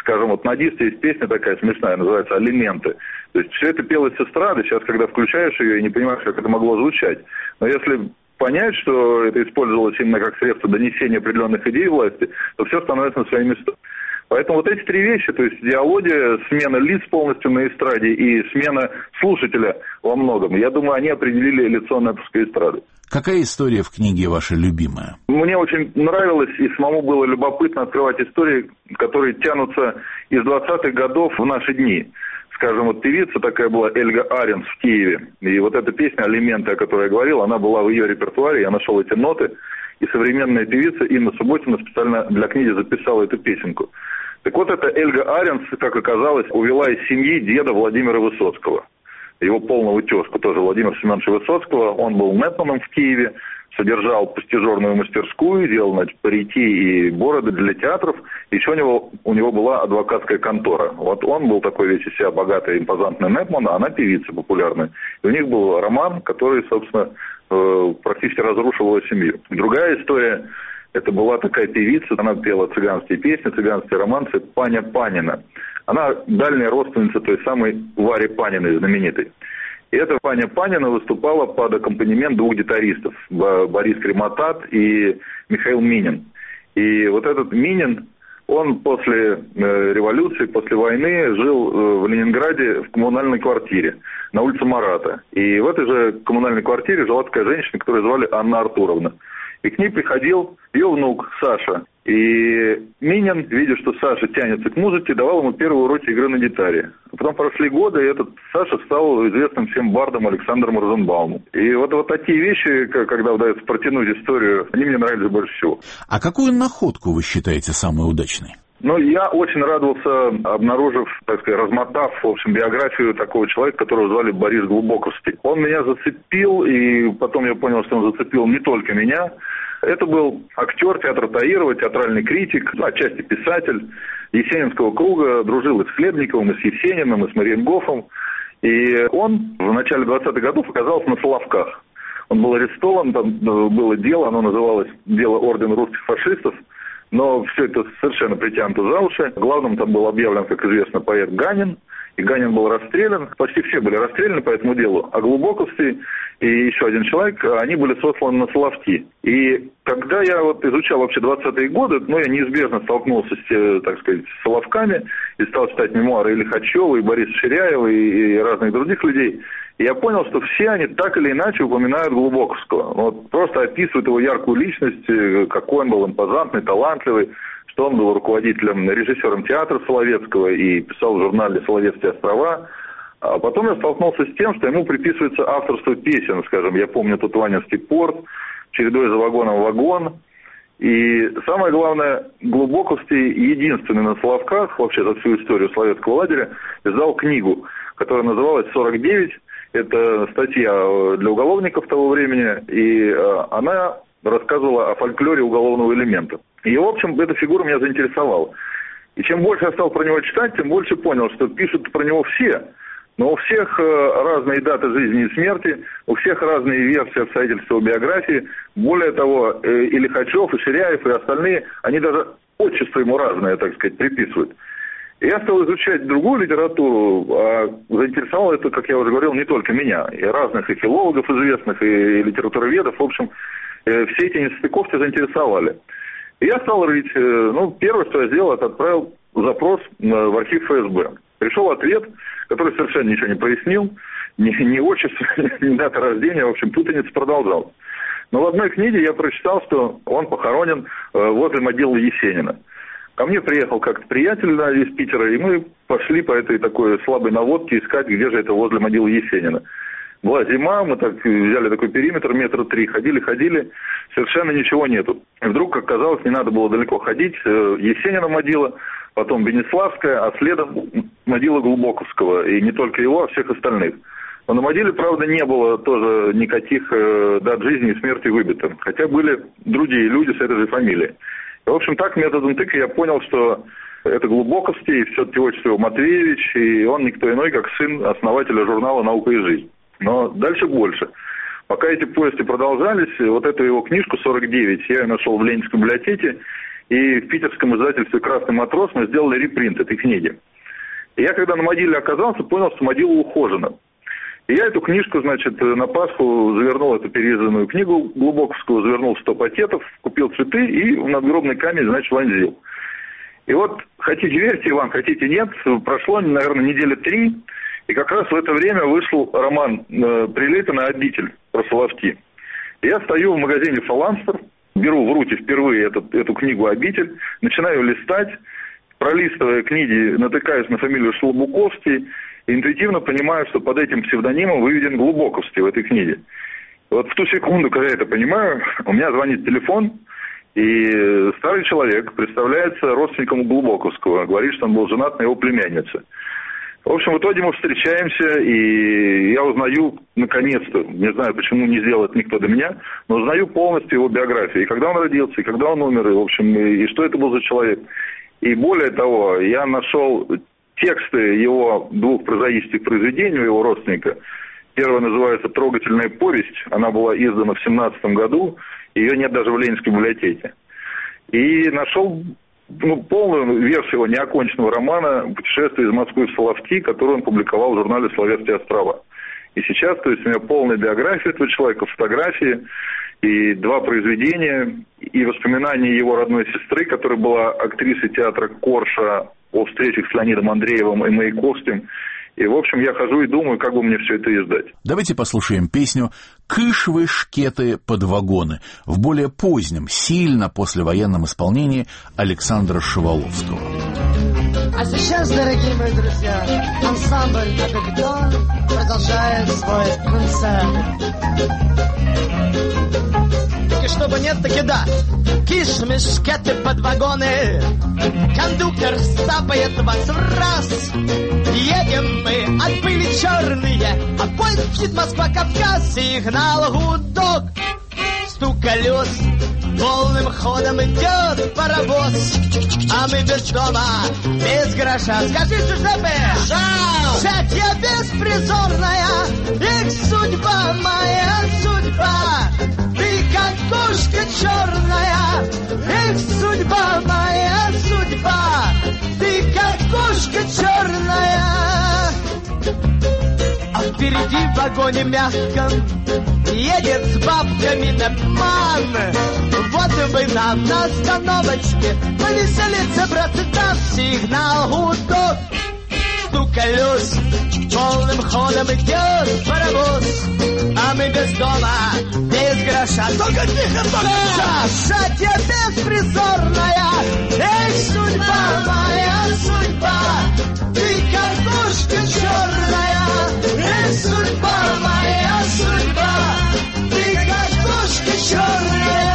Скажем, вот на диске есть песня такая смешная, называется «Алименты». То есть все это пелось с эстрады, сейчас, когда включаешь ее и не понимаешь, как это могло звучать. Но если понять, что это использовалось именно как средство донесения определенных идей власти, то все становится на свои места. Поэтому вот эти три вещи, то есть идеология, смена лиц полностью на эстраде и смена слушателя во многом, я думаю, они определили лицо Нэповской эстрады. Какая история в книге ваша любимая? Мне очень нравилось и самому было любопытно открывать истории, которые тянутся из двадцатых годов в наши дни. Скажем, вот певица такая была Эльга Аренс в Киеве. И вот эта песня «Алименты», о которой я говорил, она была в ее репертуаре, я нашел эти ноты. И современная певица Инна Субботина специально для книги записала эту песенку. Так вот, эта Эльга Аренс, как оказалось, увела из семьи деда Владимира Высоцкого. Его полного тезку, тоже Владимира Семеновича Высоцкого. Он был нэпманом в Киеве, содержал постижерную мастерскую, делал, значит, парики и бороды для театров. Еще у него, у него была адвокатская контора. Вот он был такой весь из себя богатый, импозантный нэпман, а она певица популярная. И у них был роман, который, собственно, практически разрушил его семью. Другая история, это была такая певица, она пела цыганские песни, цыганские романсы, Паня Панина. Она дальняя родственница той самой Вари Паниной, знаменитой. И эта Паня Панина выступала под аккомпанемент двух гитаристов, Борис Крематат и Михаил Минин. И вот этот Минин, он после э, революции, после войны жил э, в Ленинграде в коммунальной квартире на улице Марата. И в этой же коммунальной квартире жила такая женщина, которую звали Анна Артуровна. И к ней приходил ее внук Саша. И Минин, видя, что Саша тянется к музыке, давал ему первые уроки игры на гитаре. А потом прошли годы, и этот Саша стал известным всем бардом Александром Розенбаумом. И вот, вот такие вещи, когда удается протянуть историю, они мне нравились больше всего. А какую находку вы считаете самой удачной? Ну, я очень радовался, обнаружив, так сказать, размотав, в общем, биографию такого человека, которого звали Борис Глубоковский. Он меня зацепил, и потом я понял, что он зацепил не только меня. Это был актер театра Таирова, театральный критик, отчасти писатель Есенинского круга, дружил и с Хлебниковым, и с Есениным, и с Мариенгофом. И он в начале двадцатых годов оказался на Соловках. Он был арестован, там было дело, оно называлось «Дело ордена русских фашистов». Но все это совершенно притянуто за уши. Главным там был объявлен, как известно, поэт Ганин. И Ганин был расстрелян. Почти все были расстреляны по этому делу. А Глубоковский и еще один человек, они были сосланы на Соловки. И когда я вот изучал вообще двадцатые годы, ну, я неизбежно столкнулся с, так сказать, с Соловками и стал читать мемуары и Лихачева, и Бориса Ширяева, и, и разных других людей. И я понял, что все они так или иначе упоминают Глубоковского. Вот просто описывают его яркую личность, какой он был импозантный, талантливый, что он был руководителем, режиссером театра Соловецкого и писал в журнале «Соловецкие острова». А потом я столкнулся с тем, что ему приписывается авторство песен, скажем, я помню «Тутванинский порт», «Чередой за вагоном вагон». И самое главное, Глубоковский единственный на Соловках, вообще за всю историю Соловецкого лагеря, издал книгу, которая называлась «сорок девять». Это статья для уголовников того времени, и она рассказывала о фольклоре уголовного элемента. И, в общем, эта фигура меня заинтересовала. И чем больше я стал про него читать, тем больше понял, что пишут про него все. Но у всех разные даты жизни и смерти, у всех разные версии обстоятельств его биографии. Более того, и Лихачев, и Ширяев, и остальные, они даже отчество ему разное, так сказать, приписывают. И я стал изучать другую литературу, а заинтересовало это, как я уже говорил, не только меня, и разных и филологов известных, и литературоведов. В общем, все эти нестыковки заинтересовали. И я стал рыть. Ну, первое, что я сделал, это отправил запрос в архив эф эс бэ. Пришел ответ, который совершенно ничего не прояснил, ни, ни отчество, ни дата рождения, в общем, путаница продолжалась. Но в одной книге я прочитал, что он похоронен возле могилы Есенина. Ко мне приехал как-то приятель, да, из Питера, и мы пошли по этой такой слабой наводке искать, где же это возле могилы Есенина. Была зима, мы так взяли такой периметр, метра три, ходили-ходили, совершенно ничего нету. И вдруг, как казалось, не надо было далеко ходить, Есенина могила, потом Бенеславская, а следом могила Глубоковского, и не только его, а всех остальных. Но на могиле, правда, не было тоже никаких дат жизни и смерти выбито, хотя были другие люди с этой же фамилией. В общем, так методом тыка я понял, что это Глубоковский, все-таки отчество его Матвеевич, и он никто иной, как сын основателя журнала «Наука и жизнь». Но дальше больше. Пока эти поиски продолжались, вот эту его книжку «сорок девять» я нашел в Ленинской библиотеке, и в питерском издательстве «Красный матрос» мы сделали репринт этой книги. И я, когда на Модиле оказался, понял, что Модила ухожена. И я эту книжку, значит, на Пасху завернул, эту переизданную книгу Глубоковскую, завернул в сто пакетов, купил цветы и в надгробный камень, значит, вонзил. И вот, хотите верьте, Иван, хотите нет, прошло, наверное, недели три, и как раз в это время вышел роман э, Прилепина «Обитель» про Соловки. И я стою в магазине «Фаланстер», беру в руки впервые эту, эту книгу «Обитель», начинаю листать, пролистывая книги, натыкаюсь на фамилию Шлобуковский, и интуитивно понимаю, что под этим псевдонимом выведен Глубоковский в этой книге. И вот в ту секунду, когда я это понимаю, у меня звонит телефон, и старый человек представляется родственником Глубоковского, говорит, что он был женат на его племяннице. В общем, в итоге мы встречаемся, и я узнаю, наконец-то, не знаю, почему не сделал это никто до меня, но узнаю полностью его биографию. И когда он родился, и когда он умер, и, в общем, и, и что это был за человек. И более того, я нашел тексты его двух прозаических произведений у его родственника. Первая называется «Трогательная повесть». Она была издана в семнадцатом году, ее нет даже в Ленинской библиотеке. И нашел ну, полную версию его неоконченного романа «Путешествие из Москвы в Соловки», которую он публиковал в журнале «Соловецкие острова». И сейчас, то есть, у меня полная биография этого человека, фотографии, и два произведения, и воспоминания его родной сестры, которая была актрисой театра Корша, о встречах с Леонидом Андреевым и Маяковским. И, в общем, я хожу и думаю, как бы мне все это издать. Давайте послушаем песню «Кыш вы шкеты под вагоны» в более позднем, сильно послевоенном исполнении Александра Шеваловского. А сейчас, дорогие мои друзья, ансамбль «Абегдон» продолжает свой концерт. И чтобы нет, таки да. Киш, мешкеты под вагоны. Кондуктор стапает вас в раз. Едем мы от пыли черные, а поезд мчит Москва-Кавказ. Сигнал гудок, стук колес, полным ходом идет паровоз. А мы без дома, без гроша. Скажи, Джузеппе, сядь, я беспризорная, их судьба, моя судьба. Ты как кошка черная, эх, судьба, моя судьба. Ты как кошка черная. А впереди в вагоне мягком едет с бабками Непман. Вот бы нам на остановочке повеселиться, братцы, там сигнал гудок, стук колес, полным ходом идет паровоз. А мы без дома, без гроша. Только тихо, только Саша, тебе беспризорная. Эй, судьба, моя судьба. Ты картошка черная. Эй, судьба, моя судьба. Ты картошка черная.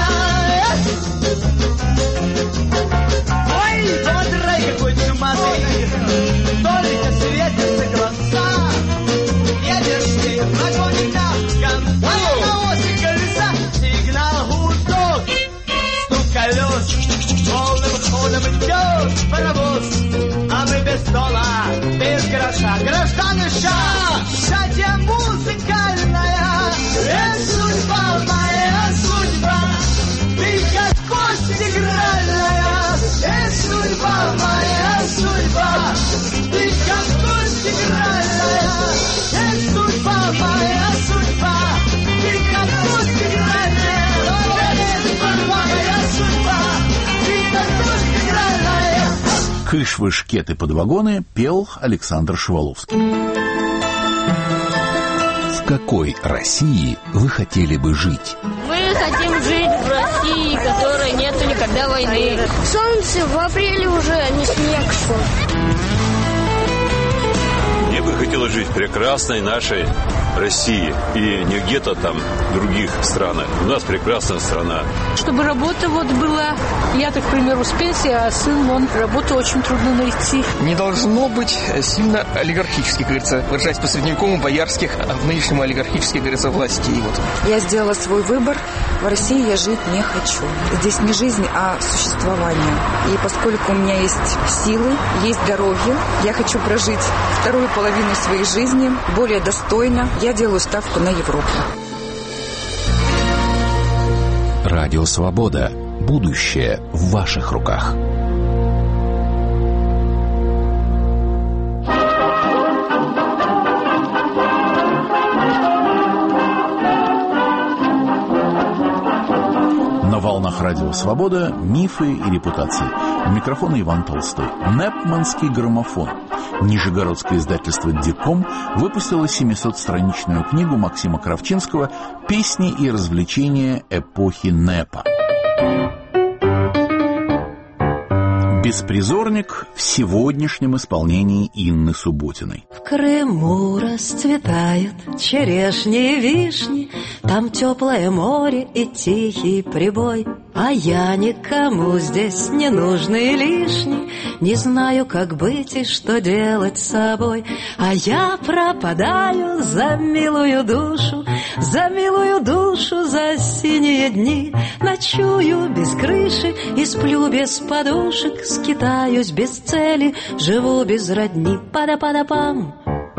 Ой, смотри, какой чуматый. Только светятся глаза. Едешь ты в вагоне мягком, а на оси колеса сигнал гудок, стук колес, полным ходом идет паровоз. А мы без дола, без гроша, гражданша, шатья музыкальная. Эх, судьба, моя судьба, ты как кость игральная. Эх, судьба, моя судьба, ты как кость игральная. Эх, судьба, моя судьба, ты как кость игральная. Эх, судьба, моя судьба, ты как кость игральная. «Кыш вы шкеты под вагоны» пел Александр Шеваловский. В какой России вы хотели бы жить? Мы хотим жить в России, в которой нету никогда войны. Солнце в апреле уже, а не снег шел. Мне бы хотелось жить в прекрасной нашей России и не где-то там в других странах. У нас прекрасная страна. Чтобы работа вот была. Я, так, к примеру, с пенсии, а сын, он работу очень трудно найти. Не должно быть сильно олигархически, как говорится, выражаясь по средневековому, боярских, а в нынешнем олигархических, говорится, властей. Вот. Я сделала свой выбор. В России я жить не хочу. Здесь не жизнь, а существование. И поскольку у меня есть силы, есть здоровье, я хочу прожить вторую половину своей жизни более достойно. Я делаю ставку на Европу. Радио «Свобода». Будущее в ваших руках. На волнах радио «Свобода» мифы и репутации. У микрофона Иван Толстой. Непманский граммофон. Нижегородское издательство «Диком» выпустило семисотстраничную книгу Максима Кравчинского «Песни и развлечения эпохи НЭПа». «Беспризорник» в сегодняшнем исполнении Инны Субботиной. В Крыму расцветают черешни и вишни, там теплое море и тихий прибой. А я никому здесь не нужный и лишний, не знаю, как быть и что делать с собой. А я пропадаю за милую душу, за милую душу, за синие дни. Ночую без крыши и сплю без подушек, скитаюсь без цели, живу без родни. Пада-пада-пам.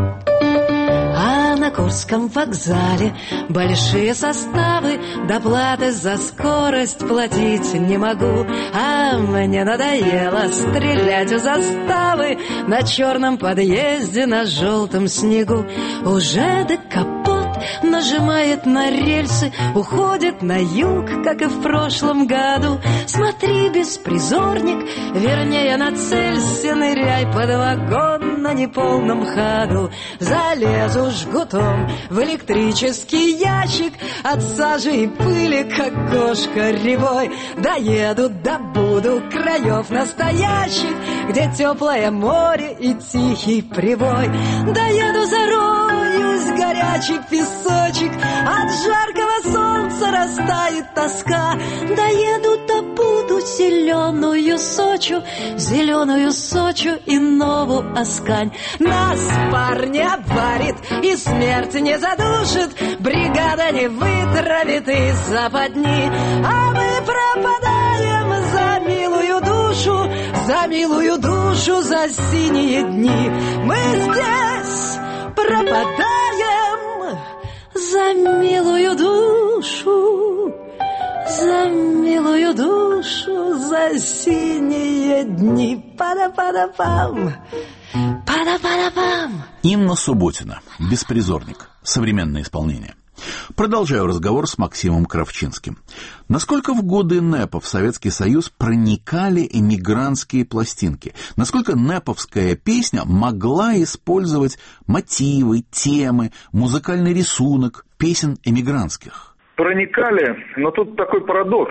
А на Курском вокзале большие составы, доплаты за скорость платить не могу. А мне надоело стрелять у заставы на черном подъезде на желтом снегу. Уже до капот нажимает на рельсы, уходит на юг, как и в прошлом году. Смотри, беспризорник, вернее, нацелься, ныряй под вагон на неполном ходу. Залезу жгутом в электрический ящик, от сажи и пыли, как кошка рябой. Доеду, добуду краев настоящих, где теплое море и тихий прибой. Доеду, зароюсь, горячий песочек, от жаркого солнца растает тоска. Доеду, добуду зеленую Сочу, зеленую Сочу и Нову Аскань. Нас парни обварит и смерть не задушит, бригада не вытравит из западни. А мы пропадаем за милую душу, за милую душу, за синие дни. Мы здесь пропадаем за милую душу, за милую душу, за синие дни. Пада-пада-пам, пада-пада-пам. Инна Субботина. «Беспризорник». Современное исполнение. Продолжаю разговор с Максимом Кравчинским. Насколько в годы НЭПа в Советский Союз проникали эмигрантские пластинки? Насколько нэповская песня могла использовать мотивы, темы, музыкальный рисунок песен эмигрантских? Проникали, но тут такой парадокс,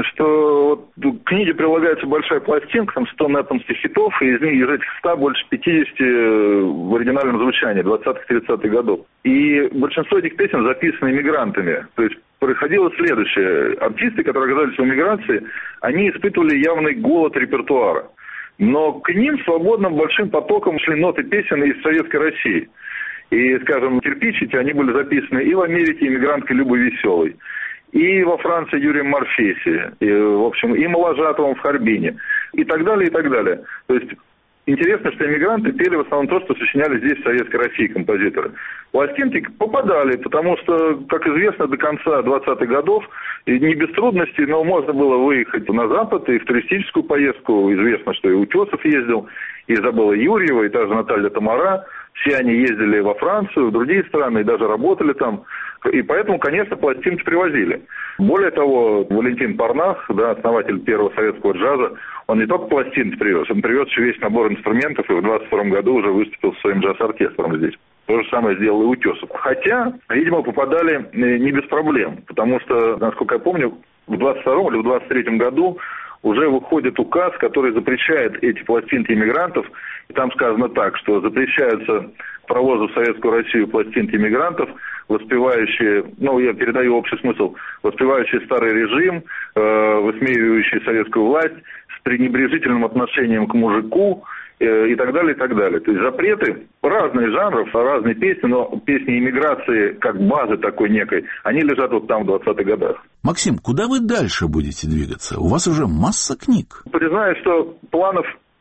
что вот к книге прилагается большая пластинка, там сто нэпманских хитов, и из них из этих ста больше пятидесяти в оригинальном звучании, двадцатых-тридцатых годов. И большинство этих песен записаны иммигрантами. То есть происходило следующее. Артисты, которые оказались в эмиграции, они испытывали явный голод репертуара. Но к ним свободным большим потоком шли ноты песен из Советской России. И, скажем, «Кирпичики», они были записаны и в Америке иммигранткой Любой Веселой, и во Франции Юрием Морфеси, и, в общем, и Моложатовым в Харбине, и так далее, и так далее. То есть интересно, что иммигранты пели в основном то, что сочиняли здесь, в Советской России, композиторы. Пластинки попадали, потому что, как известно, до конца двадцатых годов, и не без трудностей, но можно было выехать на Запад и в туристическую поездку. Известно, что и Утесов ездил, и Изабелла Юрьева, и та же Наталья Тамара. Все они ездили во Францию, в другие страны, и даже работали там. И поэтому, конечно, пластинки привозили. Более того, Валентин Парнах, да, основатель первого советского джаза, он не только пластинки привез, он привез еще весь набор инструментов, и в двадцать втором году уже выступил со своим джаз-оркестром здесь. То же самое сделал и Утесов. Хотя, видимо, попадали не без проблем, потому что, насколько я помню, в двадцать втором или в двадцать третьем году уже выходит указ, который запрещает эти пластинки иммигрантов. И там сказано так, что запрещаются провозу в Советскую Россию пластинки иммигрантов, воспевающие, ну, я передаю общий смысл, воспевающие старый режим, э, высмеивающие советскую власть, с пренебрежительным отношением к мужику, и так далее, и так далее. То есть запреты разных жанров, разные песни, но песни иммиграции, как базы такой некой, они лежат вот там в двадцатых годах. Максим, куда вы дальше будете двигаться? У вас уже масса книг. Признаюсь, что планов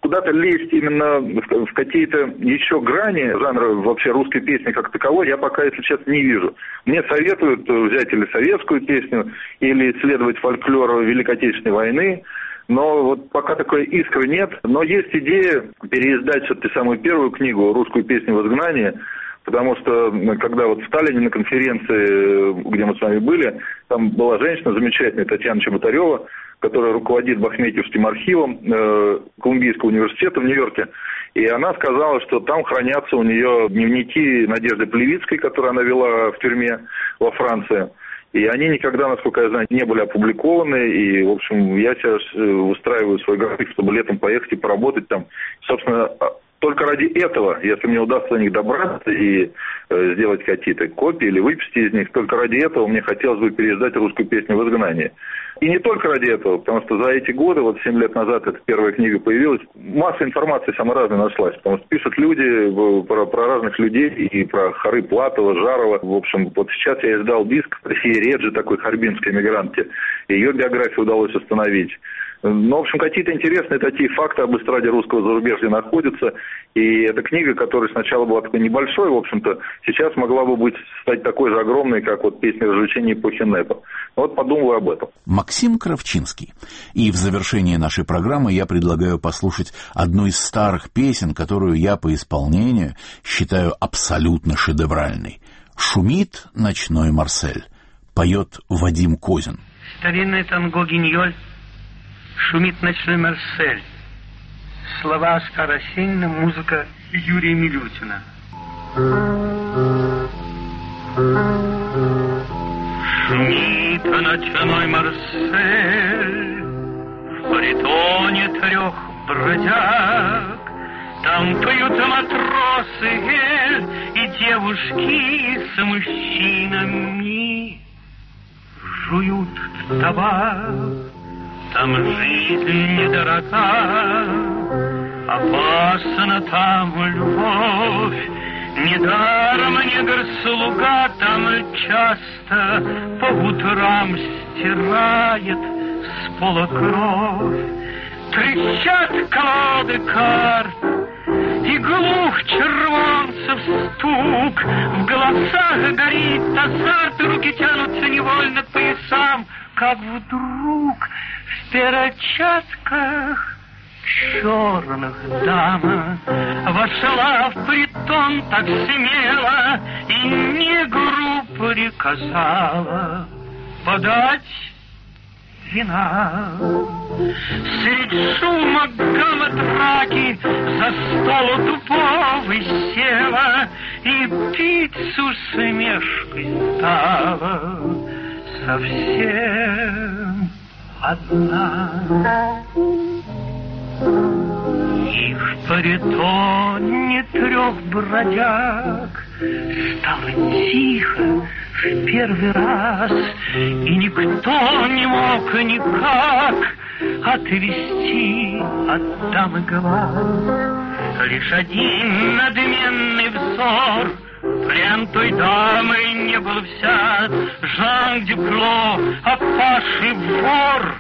куда-то лезть именно в какие-то еще грани жанра вообще русской песни как таковой я пока, если честно, не вижу. Мне советуют взять или советскую песню, или исследовать фольклор Великой Отечественной войны, но вот пока такой искры нет. Но есть идея переиздать все-таки самую первую книгу «Русскую песню в изгнании», потому что, когда вот в Таллине на конференции, где мы с вами были, там была женщина замечательная, Татьяна Чеботарева, которая руководит Бахметьевским архивом э, Колумбийского университета в Нью-Йорке. И она сказала, что там хранятся у нее дневники Надежды Плевицкой, которые она вела в тюрьме во Франции. И они никогда, насколько я знаю, не были опубликованы. И, в общем, я сейчас устраиваю свой график, чтобы летом поехать и поработать там. Собственно, только ради этого, если мне удастся до них добраться и э, сделать какие-то копии или выписки из них, только ради этого мне хотелось бы переиздать «Русскую песню в изгнании». И не только ради этого, потому что за эти годы, вот семь лет назад эта первая книга появилась, масса информации самой разной нашлась, потому что пишут люди про, про разных людей, и про хоры Платова, Жарова. В общем, вот сейчас я издал диск Софии Реджи, такой харбинской эмигрантки, ее биографию удалось установить. Ну, в общем, какие-то интересные такие факты об эстраде русского зарубежья находятся. И эта книга, которая сначала была такой небольшой, в общем-то, сейчас могла бы быть, стать такой же огромной, как вот «Песни развлечений» эпохи НЭПа. Вот подумаю об этом. Максим Кравчинский. И в завершении нашей программы я предлагаю послушать одну из старых песен, которую я по исполнению считаю абсолютно шедевральной. «Шумит ночной Марсель». Поет Вадим Козин. Старинный танго «Гиньоль». Шумит ночной Марсель. Слова Оскара Сенина, музыка Юрия Милютина. Шумит ночной Марсель в притоне трех бродяг. Там поют матросы эль и девушки с мужчинами жуют табак. Там жизнь недорога, опасна там любовь. Недаром негр-слуга там часто по утрам стирает с пола кровь. Трещат колоды карт, и глух червонцев стук. В голосах горит азарт, руки тянутся невольно к поясам, как вдруг в перчатках черных дама вошла в притон так смело и негру приказала подать вина. Средь шума гамма драки за стол дубовый села и пить с усмешкой стала совсем одна. И в притоне трех бродяг стало тихо в первый раз, и никто не мог никак отвести от дамы глаз. Лишь один надменный взор плен той дамы не был взят. Жан Дюкло, Апаш и вор,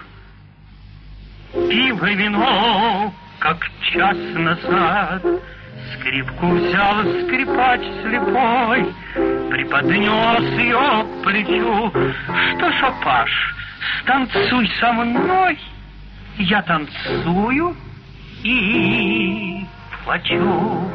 пиво, вино, как час назад. Скрипку взял скрипач слепой, приподнес ее к плечу. Что ж, Апаш, станцуй со мной. Я танцую и плачу.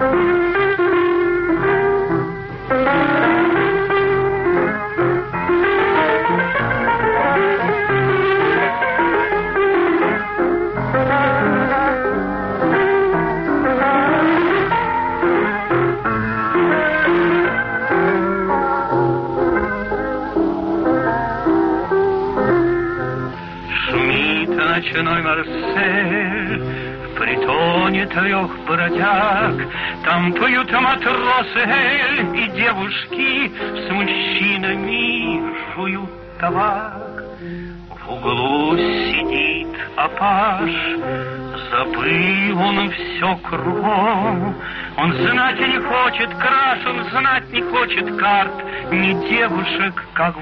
Ночной Марсель в притоне трех бродяг. Там поют матросы эль и девушки с мужчинами жуют табак. В углу сидит Апаш, забыл он все кругом. Он знать не хочет краш, он знать не хочет карт, ни девушек, как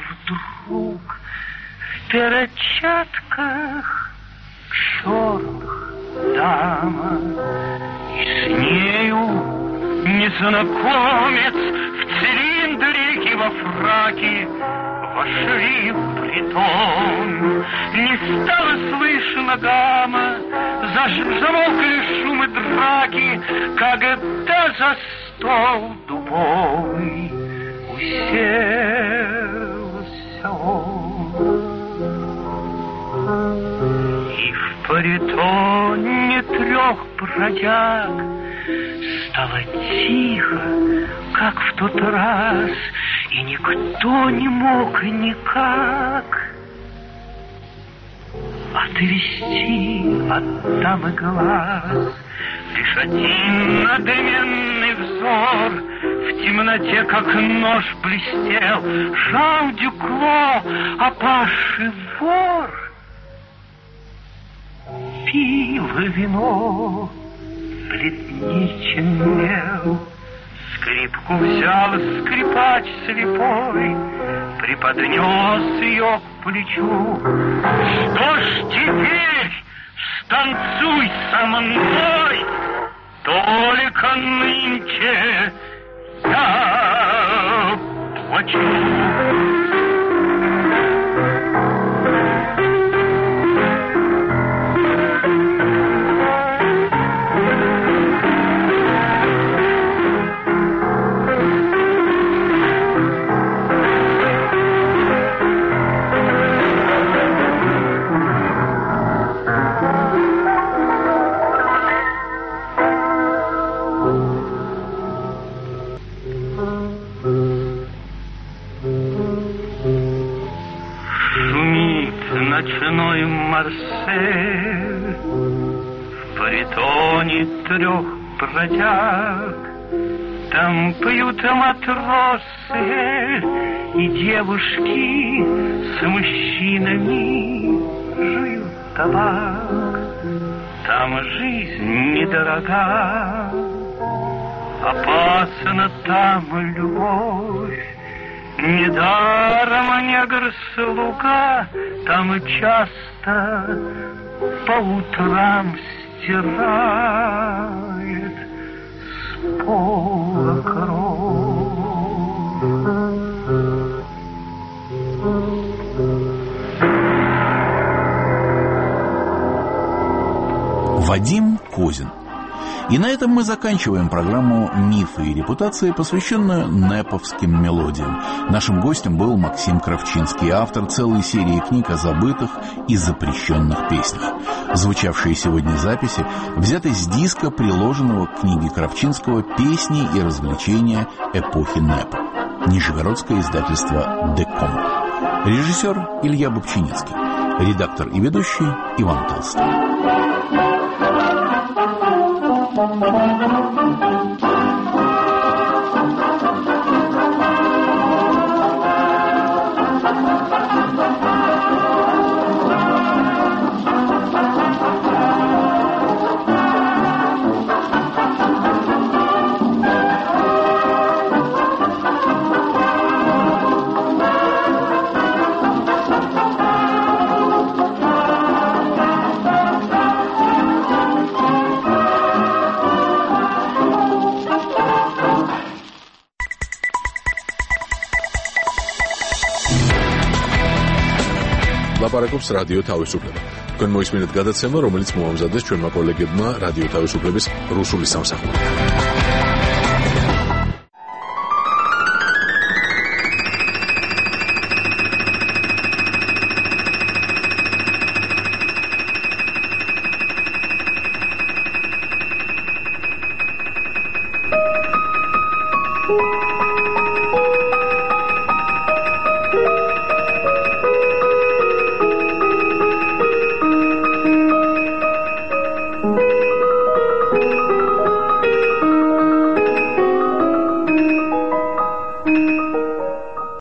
вдруг в перчатках черных дама, и с нею незнакомец в цилиндре и во фраке вошли в притон. Не стало слышно гамма, замолкли шумы драки, когда за стол дубовый уселся он. И в притоне трех бродяг стало тихо, как в тот раз, и никто не мог никак отвести от дамы глаз. Лишь один надменный взор в темноте, как нож, блестел. Жан Дюкло, опасший вор, пил вино, бледней чернел. Скрипку взял скрипач слепой, приподнес ее к плечу. Что ж теперь, станцуй со мной, только нынче я плачу. Ночной Марсель в притоне трех бродяг. Там поют матросы и девушки с мужчинами жуют табак. Там жизнь недорога, опасна там любовь. Недаром негр-слуга там часто по утрам стирает с пола кровь. Вадим Козин. И на этом мы заканчиваем программу «Мифы и репутации», посвященную нэповским мелодиям. Нашим гостем был Максим Кравчинский, автор целой серии книг о забытых и запрещенных песнях. Звучавшие сегодня записи взяты с диска, приложенного к книге Кравчинского «Песни и развлечения эпохи нэпа». Нижегородское издательство «Деком». Режиссер Илья Бобчинецкий. Редактор и ведущий Иван Толстой. Thank you. ლაპარაკობს რადიო თავისუფლება. თქვენ მოისმინეთ გადაცემა, რომელიც მოამზადეს ჩვენმა კოლეგებმა რადიო თავისუფლების რუსული სამსახური.